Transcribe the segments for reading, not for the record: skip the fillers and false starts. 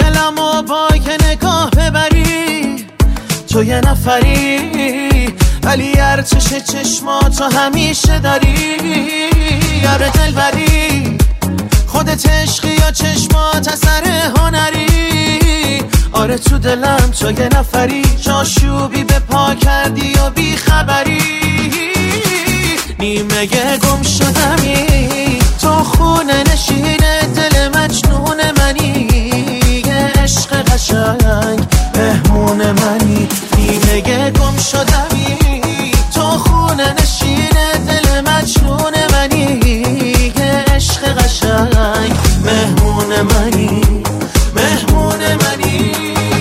دلمو با که نگاه ببری، تو یه نفری ولی ارچش چشماتو همیشه داری. یاره دلبری خودت عشقی یا چشمات اثر هنری. آره تو دلم تو یه نفری، جاشوبی به پا کردی و بی خبری. نیمه گم شدمی تو خونه نشین دل مجنون منی. یه عشق قشنگ مهمون منی. نیمه گم شدمی تو خونه نشین دل مجنون منی. یه عشق قشنگ مهمون منی، مهمون منی.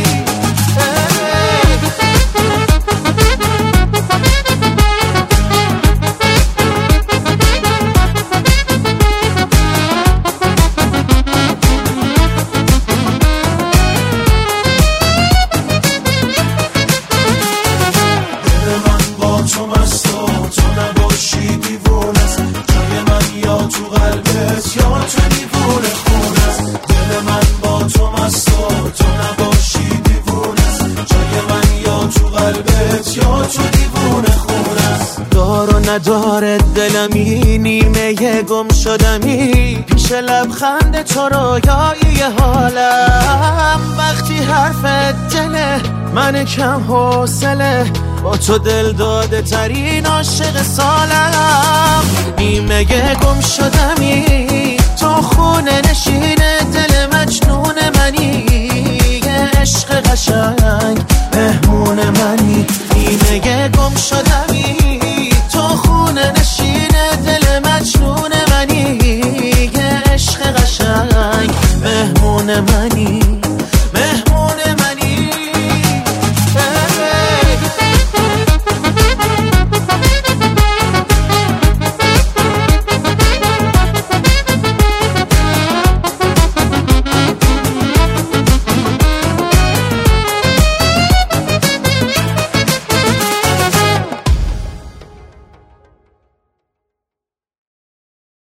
نداره دلمی نیمه گم شدمی پیش لبخند تو رویایی حالم. وقتی حرفت دله من کم حوصله، با تو دل داده ترین عاشق سالم. نیمه گم شدمی تو خونه نشین دل مجنون منی. یه عشق قشنگ مهمون منی. نیمه گم شدمی تو خونه نشین دل مجنون منی. یه عشق قشنگ مهمون منی.